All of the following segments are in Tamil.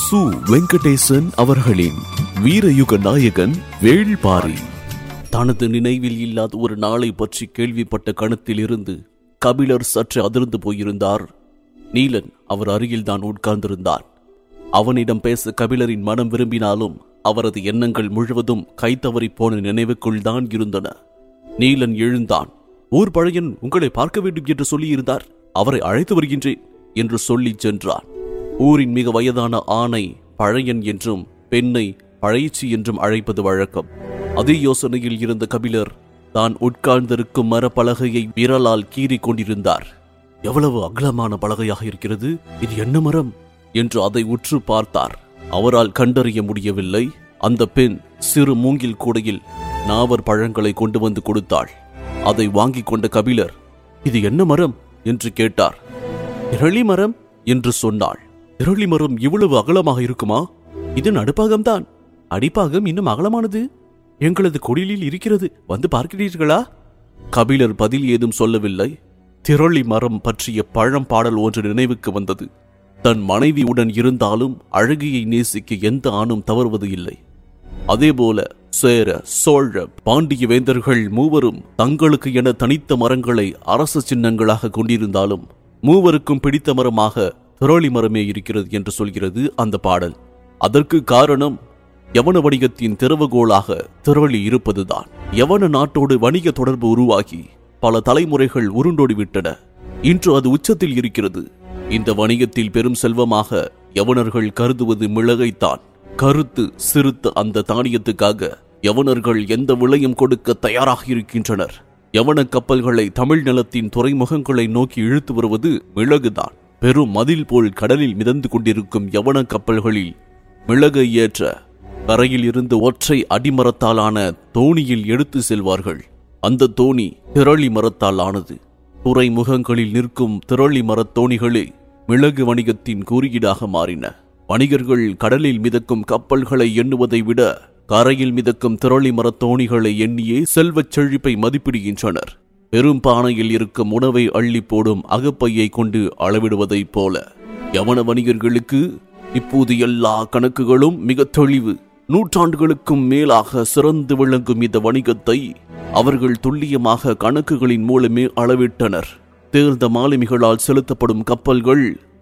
சு. வெங்கடேசன் அவர்களின் வீரயுக நாயகன் வேள்பாரி. தனது நினைவில் இல்லாத ஒரு நாளை பற்றி கேள்விப்பட்ட கணத்தில் இருந்து கபிலர் சற்று அதிர்ந்து போயிருந்தார். நீலன் அவர் அருகில்தான் உட்கார்ந்திருந்தான். அவனிடம் பேச கபிலரின் மனம் விரும்பினாலும் அவரது எண்ணங்கள் முழுவதும் கைத்தவறி போன நினைவுக்குள் தான் இருந்தன. நீலன் எழுந்தான். ஊர் பழையன் உங்களை பார்க்க வேண்டும் என்று சொல்லியிருந்தார், அவரை அழைத்து வருகின்றேன் என்று சொல்லி சென்றான். ஊரின் மிக வயதான ஆணை பழையன் என்றும் பெண்ணை பழைச்சி என்றும் அழைப்பது வழக்கம். அதே யோசனையில் இருந்த கபிலர் தான் உட்கார்ந்திருக்கும் மரப்பலகையை விரலால் கீறி கொண்டிருந்தார். எவ்வளவு அகலமான பலகையாக இருக்கிறது, இது என்ன மரம் என்று அதை உற்று பார்த்தார். அவரால் கண்டறிய முடியவில்லை. அந்த பெண் சிறு மூங்கில் கூடையில் நாவற் பழங்களை கொண்டு வந்து கொடுத்தாள். அதை வாங்கிக் கொண்ட கபிலர், இது என்ன மரம் என்று கேட்டார். இரளி மரம் என்று சொன்னாள். இரளி மரம் இவ்வளவு அகலமாக இருக்குமா? இது நடுப்பாகம்தான், அடிப்பாகம் இன்னும் அகலமானது. எங்களது குடிலில் இருக்கிறது, வந்து பார்க்கிறீர்களா? கபிலர் பதில் ஏதும் சொல்லவில்லை. திரளி மரம் பற்றிய பழம் பாடல் ஒன்று நினைவுக்கு வந்தது. தன் மனைவியுடன் இருந்தாலும் அழகியை நேசிக்க எந்த ஆணும் தவறுவது இல்லை. அதேபோல சேர, சோழ, பாண்டிய வேந்தர்கள் மூவரும் தங்களுக்கு என தனித்த மரங்களை அரச சின்னங்களாக கொண்டிருந்தாலும் மூவருக்கும் பிடித்த மரமாக திரளி மரமே இருக்கிறது என்று சொல்கிறது அந்த பாடல். அதற்கு காரணம் யவன வணிகத்தின் திறவுகோலாக திரளி இருப்பதுதான். யவன நாட்டோடு வணிக தொடர்பு உருவாகி பல தலைமுறைகள் உருண்டோடிவிட்டன. இன்று அது உச்சத்தில் இருக்கிறது. இந்த வணிகத்தில் பெரும் செல்வமாக யவனர்கள் கருதுவது மிளகைத்தான். கருத்து சிறுத்த அந்த தானியத்துக்காக யவனர்கள் எந்த விலையும் கொடுக்க தயாராக இருக்கின்றனர். யவன கப்பல்களை தமிழ் நிலத்தின் துறைமுகங்களை நோக்கி இழுத்து வருவது மிளகுதான். பெரும் மதில் போல் கடலில் மிதந்து கொண்டிருக்கும் யவன கப்பல்களில் மிளகை ஏற்ற கரையில் இருந்து ஒற்றை அடிமரத்தாலான தோணியில் எடுத்து செல்வார்கள். அந்த தோணி திரளி மரத்தால் ஆனது. துறைமுகங்களில் நிற்கும் திரளி மரத் தோணிகளே மிளகு வணிகத்தின் குறியீடாக மாறின. வணிகர்கள் கடலில் மிதக்கும் கப்பல்களை எண்ணுவதை விட கரையில் மிதக்கும் திரளி மரத் தோணிகளை எண்ணியே செல்வச் செழிப்பை மதிப்பிடுகின்றனர். பெரும் பானையில் இருக்கும் உணவை அள்ளி போடும் அகப்பையை கொண்டு அளவிடுவதைப் போல யவன வணிகர்களுக்கு இப்போது எல்லா கணக்குகளும் மிக தெளிவு. நூற்றாண்டுகளுக்கும் மேலாக சிறந்து விளங்கும் இந்த வணிகத்தை அவர்கள் துல்லியமாக கணக்குகளின் மூலமே அளவிட்டனர். தேர்ந்த மாலுமிகளால் செலுத்தப்படும் கப்பல்கள்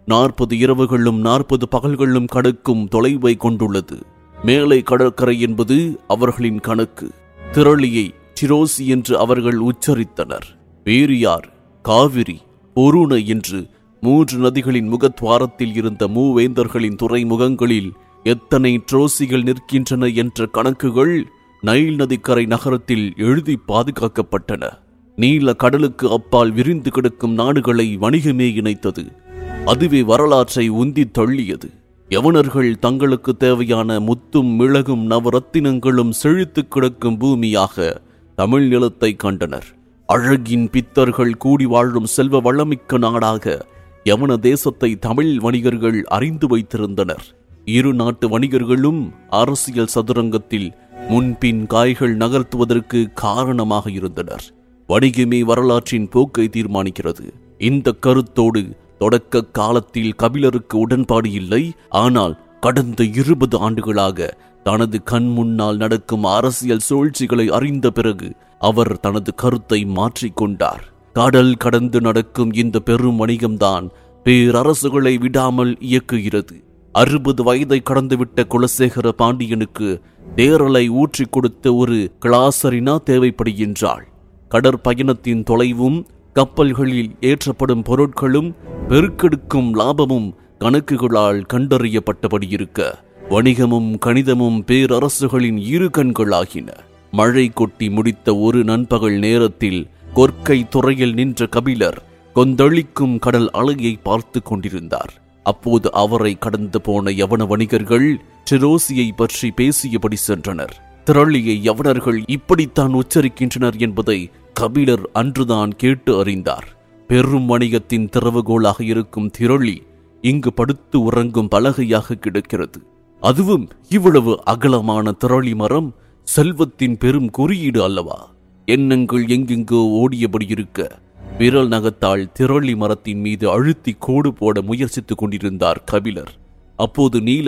40 இரவுகளும் 40 பகல்களும் கடக்கும் தொலைவை கொண்டுள்ளது. மேலை கடற்கரை என்பது அவர்களின் கணக்கு. திரளியை சிரோசி என்று அவர்கள் உச்சரித்தனர். பேரியார், காவிரி, பொருணை என்று 3 நதிகளின் முகத்வாரத்தில் இருந்த மூவேந்தர்களின் துறைமுகங்களில் எத்தனை ட்ரோசிகள் நிற்கின்றன என்ற கணக்குகள் நைல் நதிக்கரை நகரத்தில் எழுதி பாதுகாக்கப்பட்டன. நீல கடலுக்கு அப்பால் விரிந்து கிடக்கும் நாடுகளை வணிகமே இணைத்தது. அதுவே வரலாற்றை உந்தி தள்ளியது. யவனர்கள் தங்களுக்கு தேவையான முத்தும் மிளகும் நவரத்தினங்களும் செழித்து கிடக்கும் பூமியாக தமிழ் நிலத்தை கண்டனர். அழகின் பித்தர்கள் கூடி வாழும் செல்வ வளமிக்க நாடாக யவன தேசத்தை தமிழ் வணிகர்கள் அறிந்து வைத்திருந்தனர். இரு நாட்டு வணிகர்களும் அரசியல் சதுரங்கத்தில் முன்பின் காய்கள் நகர்த்துவதற்கு காரணமாக இருந்தனர். வணிகமே வரலாற்றின் போக்கை தீர்மானிக்கிறது. இந்த கருத்தோடு தொடக்க காலத்தில் கபிலருக்கு உடன்பாடு இல்லை. ஆனால் கடந்த 20 ஆண்டுகளாக தனது கண் முன்னால் நடக்கும் அரசியல் சூழ்ச்சிகளை அறிந்த பிறகு அவர் தனது கருத்தை மாற்றிக்கொண்டார். கடல் கடந்து நடக்கும் இந்த பெரும் வணிகம்தான் பேரரசுகளை விடாமல் இயக்குகிறது. 60 வயதை கடந்துவிட்ட குலசேகர பாண்டியனுக்கு தேரலை ஊற்றி கொடுத்த ஒரு கிளாசரினா தேவைப்படுகின்றாள். கடற்பயணத்தின் தொலைவும் கப்பல்களில் ஏற்றப்படும் பொருட்களும் பெருக்கெடுக்கும் லாபமும் கணக்குகளால் கண்டறியப்பட்டபடி இருக்க வணிகமும் கணிதமும் பேரரசுகளின் இரு கண்களாகின. மழை கொட்டி முடித்த ஒரு நண்பகல் நேரத்தில் கொற்கை துறையில் நின்ற கபிலர் கொந்தளிக்கும் கடல் அலையை பார்த்து கொண்டிருந்தார். அப்போது அவரை கடந்து போன யவன வணிகர்கள் சிரோசியை பற்றி பேசியபடி சென்றனர். திரளியை யவனர்கள் இப்படித்தான் உச்சரிக்கின்றனர் என்பதை கபிலர் அன்றுதான் கேட்டு அறிந்தார். பெரும் வணிகத்தின் திறவுகோலாக இருக்கும் திரளி இங்கு படுத்து உறங்கும் பலகையாக கிடக்கிறது. அதுவும் இவ்வளவு அகலமான திரளி மரம் செல்வத்தின் பெரும் குறியீடு அல்லவா? எண்ணங்கள் எங்கெங்கோ ஓடியபடி இருக்க விரல் நகத்தால் திரளி மரத்தின் மீது அழுத்தி கோடு போட முயற்சித்துக் கொண்டிருந்தார் கபிலர். அப்போது நீலன்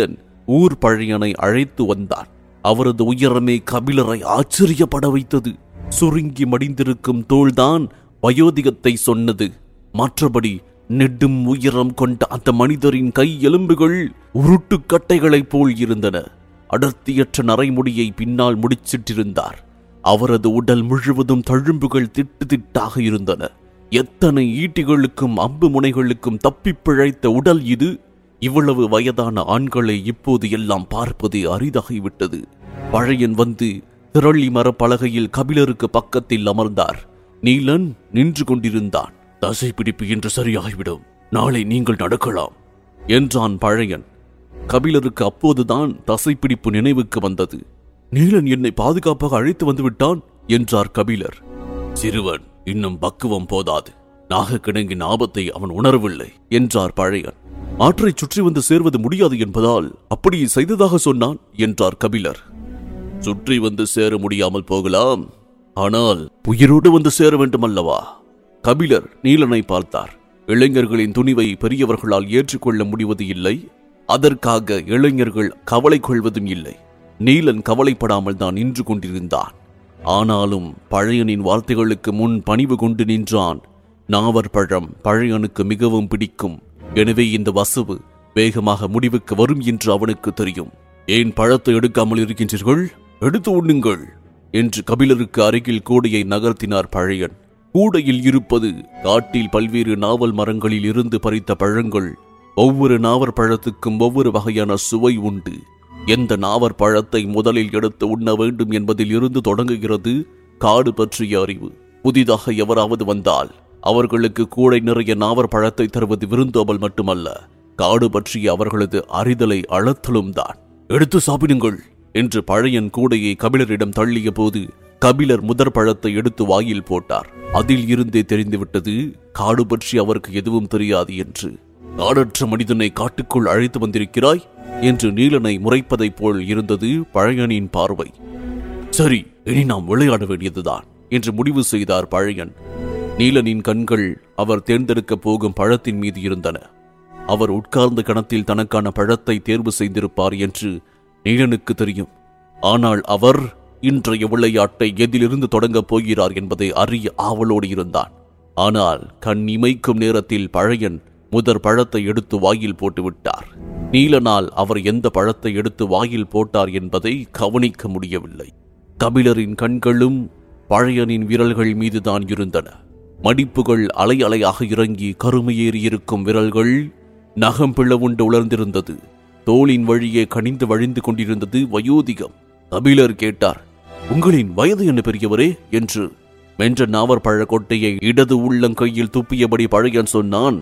ஊர் பழையனை அழைத்து வந்தான். அவரது உயரமே கபிலரை ஆச்சரியப்பட வைத்தது. சுருங்கி மடிந்திருக்கும் தோள்தான் வயோதிகத்தை சொன்னது. மற்றபடி நெடும் உயரம் கொண்ட அந்த மனிதரின் கை எலும்புகள் உருட்டுக்கட்டைகளைப் போல் இருந்தன. அடர்த்தியற்ற நரைமுடியை பின்னால் முடிச்சிட்டிருந்தார். அவரது உடல் முழுவதும் தழும்புகள் திட்டு திட்டாக இருந்தன. எத்தனை ஈட்டிகளுக்கும் அம்பு முனைகளுக்கும் தப்பி பிழைத்த உடல் இது! இவ்வளவு வயதான ஆண்களை இப்போது எல்லாம் பார்ப்பதே அரிதாகிவிட்டது. பழையன் வந்து திரளி மரப்பலகையில் கபிலருக்கு பக்கத்தில் அமர்ந்தார். நீலன் நின்று கொண்டிருந்தான். தசை பிடிப்பு என்று சரியாகிவிடும், நாளை நீங்கள் நடக்கலாம் என்றான் பழையன். கபிலருக்கு அப்போதுதான் தசைப்பிடிப்பு நினைவுக்கு வந்தது. நீலன் என்னை பாதுகாப்பாக அழைத்து வந்து விட்டான் என்றார் கபிலர். சிறுவன் இன்னும் பக்குவம் போதாது, நாகக்கிணங்கின் ஆபத்தை அவன் உணரவில்லை என்றார் பழையன். ஆற்றை சுற்றி வந்து சேர்வது முடியாது என்பதால் அப்படியே செய்ததாக சொன்னான் என்றார் கபிலர். சுற்றி வந்து சேர முடியாமல் போகலாம், ஆனால் உயிரோடு வந்து சேர வேண்டும் அல்லவா? கபிலர் நீலனை பார்த்தார். இளைஞர்களின் துணிவை பெரியவர்களால் ஏற்றுக்கொள்ள முடிவது இல்லை. அதற்காக இளைஞர்கள் கவலை கொள்வதும் இல்லை. நீலன் கவலைப்படாமல் தான் நின்று கொண்டிருந்தான். ஆனாலும் பழையனின் வார்த்தைகளுக்கு முன் பணிவு கொண்டு நின்றான். நாவற்பழம் பழையனுக்கு மிகவும் பிடிக்கும். எனவே இந்த வசவு வேகமாக முடிவுக்கு வரும் என்று அவனுக்கு தெரியும். ஏன் பழத்தை எடுக்காமல் இருக்கின்றீர்கள்? எடுத்து உண்ணுங்கள் என்று கபிலருக்கு அருகில் கூடையை நகர்த்தினார் பழையன். கூடையில் இருப்பது காட்டில் பல்வேறு நாவல் மரங்களில் இருந்து பறித்த பழங்கள். ஒவ்வொரு நாவற்பழத்துக்கும் ஒவ்வொரு வகையான சுவை உண்டு. எந்த நாவற்பழத்தை முதலில் எடுத்து உண்ண வேண்டும் என்பதில் இருந்து தொடங்குகிறது காடு பற்றிய அறிவு. புதிதாக எவராவது வந்தால் அவர்களுக்கு கூடை நிறைய நாவற்பழத்தை தருவது விருந்தோம்பல் மட்டுமல்ல, காடு பற்றிய அவர்களது அறிதலை அளத்தலும் தான். எடுத்து சாப்பிடுங்கள் என்று பழையன் கூடையை கபிலரிடம் தள்ளிய போது கபிலர் முதற் பழத்தை எடுத்து வாயில் போட்டார். அதில் இருந்தே தெரிந்துவிட்டது காடு பற்றி அவருக்கு எதுவும் தெரியாது என்று. காடற்ற மனிதனை காட்டுக்குள் அழைத்து வந்திருக்கிறாய் என்று நீலனை முறைப்பதைப் போல் இருந்தது பழையனின் பார்வை. சரி, இனி நாம் விளையாட வேண்டியதுதான் என்று முடிவு செய்தார் பழையன். நீலனின் கண்கள் அவர் தேர்ந்தெடுக்க போகும் பழத்தின் மீது இருந்தன. அவர் உட்கார்ந்த கணத்தில் தனக்கான பழத்தை தேர்வு செய்திருப்பார் என்று நீலனுக்கு தெரியும். ஆனால் அவர் இன்றைய விளையாட்டை எதிலிருந்து தொடங்கப் போகிறார் என்பதை அறிய ஆவலோடு இருந்தான். ஆனால் கண் இமைக்கும் நேரத்தில் பழையன் முதற் பழத்தை எடுத்து வாயில் போட்டுவிட்டார். நீலனால் அவர் எந்த பழத்தை எடுத்து வாயில் போட்டார் என்பதை கவனிக்க முடியவில்லை. கபிலரின் கண்களும் பழையனின் விரல்கள் மீதுதான் இருந்தன. மடிப்புகள் அலை அலையாக இறங்கி கருமையேறி இருக்கும் விரல்கள் நகம் பிளவுண்டு உலர்ந்திருந்தது. தோளின் வழியே கனிந்து வழிந்து கொண்டிருந்தது வயோதிகம். கபிலர் கேட்டார், உங்களின் வயது என்ன பெரியவரே என்று. மென்ற நாவற்பழ கொட்டையை இடது உள்ளங்கையில் துப்பியபடி பழையன் சொன்னான்.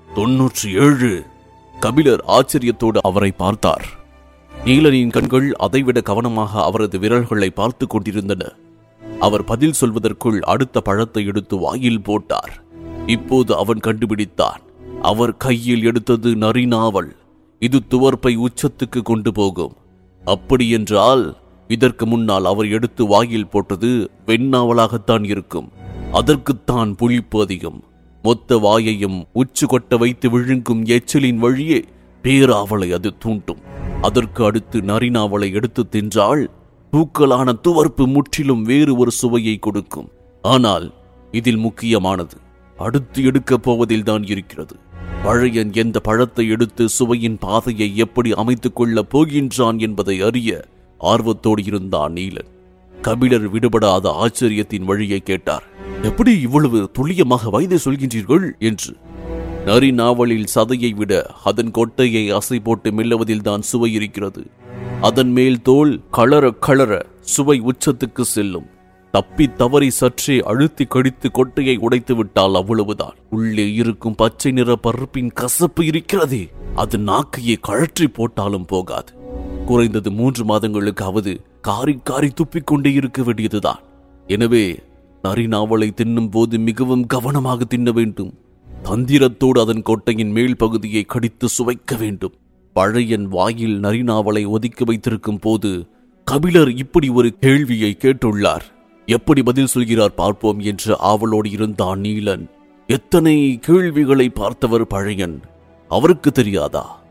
97. கபிலர் ஆச்சரியத்தோடு அவரை பார்த்தார். நீலனின் கண்கள் அதைவிட கவனமாக அவரது விரல்களை பார்த்து கொண்டிருந்தன. அவர் பதில் சொல்வதற்குள் அடுத்த பழத்தை எடுத்து வாயில் போட்டார். இப்போது அவன் கண்டுபிடித்தான். அவர் கையில் எடுத்தது நரிநாவல். இது துவர்ப்பை உச்சத்துக்கு கொண்டு போகும். அப்படியென்றால் இதற்கு முன்னால் அவர் எடுத்து வாயில் போட்டது வெண்ணாவலாகத்தான் இருக்கும். அதற்குத்தான் புளிப்பு அதிகம். மொத்த வாயையும் உச்சு கொட்ட வைத்து விழுங்கும் எச்சலின் வழியே பேராவலை அது தூண்டும். அதற்கு அடுத்து நரிநாவலை எடுத்து தின்றால் தூக்கலான துவர்ப்பு முற்றிலும் வேறு ஒரு சுவையை கொடுக்கும். ஆனால் இதில் முக்கியமானது அடுத்து எடுக்கப் போவதில் தான் இருக்கிறது. பழையன் எந்த பழத்தை எடுத்து சுவையின் பாதையை எப்படி அமைத்துக் கொள்ளப் போகின்றான் என்பதை அறிய ஆர்வத்தோடு இருந்தான் நீலன். கபிலர் விடுபடாத ஆச்சரியத்தின் வழியை கேட்டார். எப்படி இவ்வளவு துல்லியமாக வயதை சொல்கின்றீர்கள் என்று. நரி நாவலில் சதையை விட அதன் கொட்டையை அசை போட்டு மெல்லுவதில் தான் சுவை இருக்கிறது. அதன் மேல் தோல் கலர கலர சுவை உச்சத்துக்கு செல்லும். தப்பி தவறி சற்றே அழுத்தி கடித்து கொட்டையை உடைத்து விட்டால் அவ்வளவுதான். உள்ளே இருக்கும் பச்சை நிற பருப்பின் கசப்பு இருக்கிறதே, அது நாக்கையை கழற்றி போட்டாலும் போகாது. குறைந்தது 3 மாதங்களுக்காவது காரி காரி துப்பிக்கொண்டே இருக்க வேண்டியதுதான். எனவே நரிநாவலை தின்னும் போது மிகவும் கவனமாக தின்ன வேண்டும். தந்திரத்தோடு அதன் கொட்டையின் மேல் பகுதியை கடித்து சுவைக்க வேண்டும். பழையன் வாயில் நரிநாவலை ஒதுக்கி வைத்திருக்கும் போது கபிலர் இப்படி ஒரு கேள்வியை கேட்டுள்ளார். எப்படி பதில் சொல்கிறார் பார்ப்போம் என்று ஆவலோடு இருந்தான் நீலன். எத்தனை கேள்விகளை பார்த்தவர் பழையன், அவருக்கு தெரியாதா?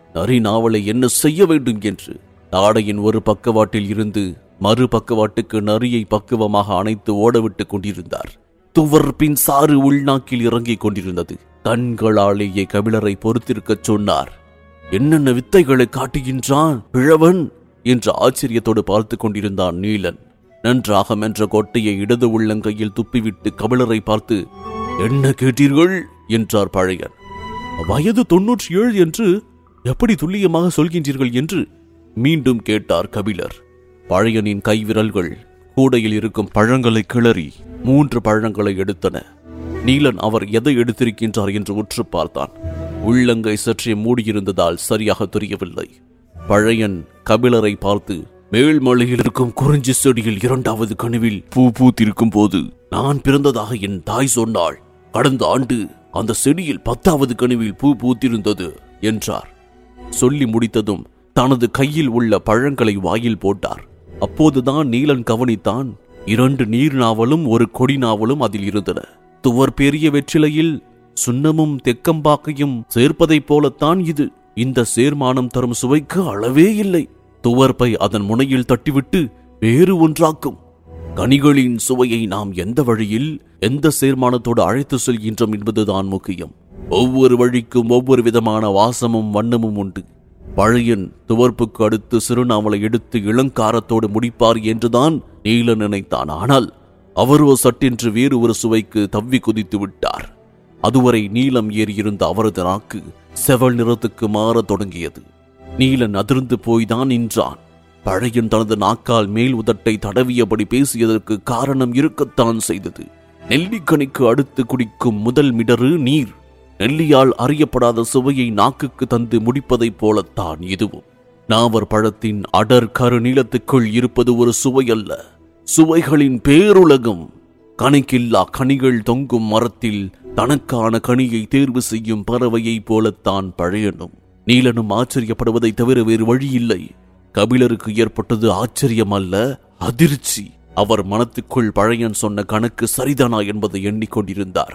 நரி நாவலை என்ன செய்ய வேண்டும் என்று தாடையின் ஒரு பக்கவாட்டில் இருந்து மறு பக்கவாட்டுக்கு நரியை பக்குவமாக அணைத்து ஓடவிட்டுக் கொண்டிருந்தார். துவர் பின் சாறு உள்நாக்கில் இறங்கிக் கொண்டிருந்தது. கண்களாலேயே கபிலரை பொறுத்திருக்கச் சொன்னார். என்னென்ன வித்தைகளை காட்டுகின்றான் பிழவன் என்று ஆச்சரியத்தோடு பார்த்து கொண்டிருந்தான் நீலன். நன்றாக மென்ற கொட்டையை இடது உள்ளங்கையில் துப்பிவிட்டு கபிலரை பார்த்து, என்ன கேட்டீர்கள் என்றார் பழையன். வயது 97 என்று எப்படி துல்லியமாக சொல்கின்றீர்கள் என்று மீண்டும் கேட்டார் கபிலர். பழையனின் கைவிரல்கள் கூடையில் இருக்கும் பழங்களை கிளறி 3 பழங்களை எடுத்தன. நீலன் அவர் எதை எடுத்திருக்கின்றார் என்று உற்று பார்த்தான். உள்ளங்கை சற்றே மூடியிருந்ததால் சரியாக தெரியவில்லை. பழையன் கபிலரை பார்த்து, மேல்மலையில் இருக்கும் குறிஞ்சி செடியில் 2வது கணுவில் பூ பூத்திருக்கும் போது நான் பிறந்ததாக என் தாய் சொன்னாள். கடந்த ஆண்டு அந்த செடியில் 10வது கணுவில் பூ பூத்திருந்தது என்றார். சொல்லி முடித்ததும் தனது கையில் உள்ள பழங்களை வாயில் போட்டார். அப்போதுதான் நீலன் கவனித்தான், 2 நீர் நாவலும் 1 கொடி நாவலும் அதில் இருந்தன. துவர் பெரிய வெற்றிலையில் சுண்ணமும் தெக்கம்பாக்கையும் சேர்ப்பதைப் போலத்தான் இது. இந்த சேர்மானம் தரும் சுவைக்கு அளவே இல்லை. துவர்ப்பை அதன் முனையில் தட்டிவிட்டு வேறு ஒன்றாக்கும். கனிகளின் சுவையை நாம் எந்த வழியில் எந்த சேர்மானத்தோடு அழைத்து செல்கின்றோம் என்பதுதான் முக்கியம். ஒவ்வொரு வழிக்கும் ஒவ்வொரு விதமான வாசமும் வண்ணமும் உண்டு. பழையன் துவர்ப்புக்கு அடுத்து சிறுநாவலை எடுத்து இளங்காரத்தோடு முடிப்பார் என்றுதான் நீலன் நினைத்தான். ஆனால் அவரோ சட்டென்று வேறு ஒரு சுவைக்கு தவ்வி குதித்து விட்டார். அதுவரை நீலம் ஏறியிருந்த அவரது நாக்கு செவல் நிறத்துக்கு மாறத் தொடங்கியது. நீலன் அதிர்ந்து போய்தான் நின்றான். பழையன் தனது நாக்கால் மேல் உதட்டை தடவியபடி பேசியதற்கு காரணம் இருக்கத்தான் செய்தது. நெல்லிக்கனிக்கு அடுத்து குடிக்கும் முதல் மிடறு நீர். நெல்லியால் அறியப்படாத சுவையை நாக்குக்கு தந்து முடிப்பதைப் போலத்தான் இதுவும். நாவற் பழத்தின் அடர் கரு நீளத்துக்குள் இருப்பது ஒரு சுவை அல்ல, சுவைகளின் பேருலகம். கணக்கில்லா கனிகள் தொங்கும் மரத்தில் தனக்கான கனியை தேர்வு செய்யும் பறவையைப் போலத்தான் பழையனும். நீலனும் ஆச்சரியப்படுவதை தவிர வேறு வழியில்லை. கபிலருக்கு ஏற்பட்டது ஆச்சரியம் அல்ல, அதிர்ச்சி. அவர் மனத்துக்குள் பழையன் சொன்ன கணக்கு சரிதானா என்பதை எண்ணிக்கொண்டிருந்தார்.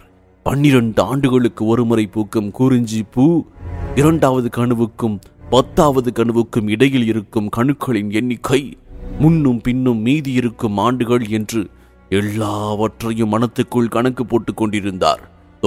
12 ஆண்டுகளுக்கு ஒருமுறை பூக்கும் குறிஞ்சி பூ 2வது கணுவுக்கும் 10வது கணுவுக்கும் இடையில் இருக்கும் கணுக்களின் எண்ணிக்கை, முன்னும் பின்னும் மீதி இருக்கும் ஆண்டுகள் என்று எல்லாவற்றையும் மனத்துக்குள் கணக்கு போட்டுக் கொண்டிருந்தார்.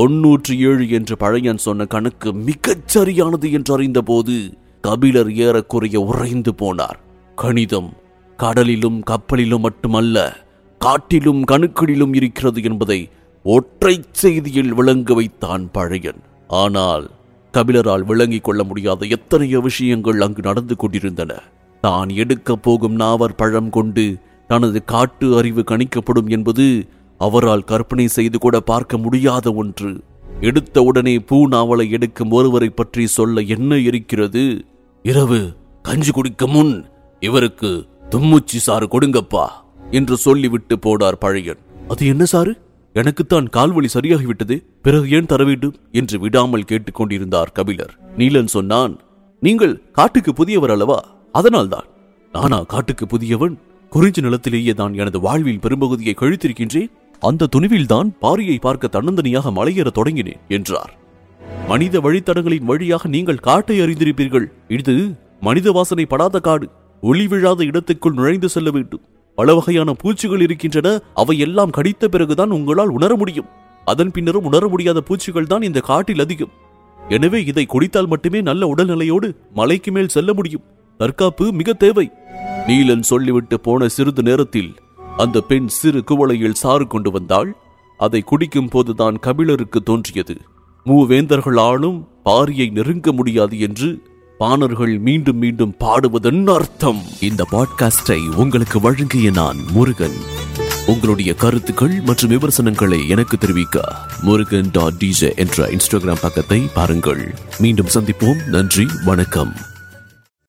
97 என்று பழையன் சொன்ன கணக்கு மிகச் சரியானது என்று அறிந்த போது கபிலர் ஏறக்குறைய உறைந்து போனார். கணிதம் கடலிலும் கப்பலிலும் மட்டுமல்ல, காட்டிலும் கணுக்களிலும் இருக்கிறது என்பதை ஒற்றை செய்தியில் விளங்க வைத்தான் பழையன். ஆனால் கபிலரால் விளங்கிக் கொள்ள முடியாத எத்தனையோ விஷயங்கள் அங்கு நடந்து கொண்டிருந்தன. தான் எடுக்கப் போகும் நாவற் பழம் கொண்டு தனது காட்டு அறிவு கணிக்கப்படும் என்பது அவரால் கற்பனை செய்து கூட பார்க்க முடியாத ஒன்று. எடுத்த உடனே பூ நாவலை எடுக்கும் ஒருவரை பற்றி சொல்ல என்ன இருக்கிறது? இரவு கஞ்சி குடிக்க முன் இவருக்கு தும்முச்சி சாறு கொடுங்கப்பா என்று சொல்லிவிட்டு போனார் பழையன். அது என்ன சாறு? எனக்குத்தான் கால்வழி சரியாகிவிட்டது, பிறகு ஏன் தர வேண்டும் என்று விடாமல் கேட்டுக்கொண்டிருந்தார் கபிலர். நீலன் சொன்னான், நீங்கள் காட்டுக்கு புதியவர் அல்லவா, அதனால்தான். நானா காட்டுக்கு புதியவன்? குறிஞ்சி நிலத்திலேயே தான் எனது வாழ்வில் பெரும்பகுதியை கழித்திருக்கின்றேன். அந்த துணிவில்தான் பாரியை பார்க்க தன்னந்தனியாக மலையேற தொடங்கினேன் என்றார். மனித வழித்தடங்களின் வழியாக நீங்கள் காட்டை அறிந்திருப்பீர்கள். இது மனித வாசனை படாத காடு. ஒளி விழாத இடத்துக்குள் நுழைந்து செல்ல வேண்டும். பல வகையான பூச்சிகள் இருக்கின்றன. அவையெல்லாம் கடித்த பிறகுதான் உங்களால் உணர முடியும். அதன் பின்னரும் உணர முடியாத பூச்சிகள் தான் இந்த காட்டில் அதிகம். எனவே இதை குடித்தால் மட்டுமே நல்ல உடல்நிலையோடு மலைக்கு மேல் செல்ல முடியும். தற்காப்பு மிக தேவை. நீலன் சொல்லிவிட்டு போன சிறிது நேரத்தில் அந்த பெண் சிறு குவளையில் சாறு கொண்டு வந்தாள். அதை குடிக்கும் போதுதான் கபிலருக்கு தோன்றியது, மூவேந்தர்களாலும் பாரியை நெருங்க முடியாது என்று பாணர்கள் மீண்டும் மீண்டும் பாடுவதன் அர்த்தம். இந்த பாட்காஸ்டை உங்களுக்கு வழங்கிய நான் முருகன். உங்களுடைய கருத்துக்கள் மற்றும் விமர்சனங்களை எனக்கு தெரிவிக்க murugan.dj என்ற இன்ஸ்டாகிராம் பக்கத்தை பாருங்கள். மீண்டும் சந்திப்போம். நன்றி, வணக்கம்.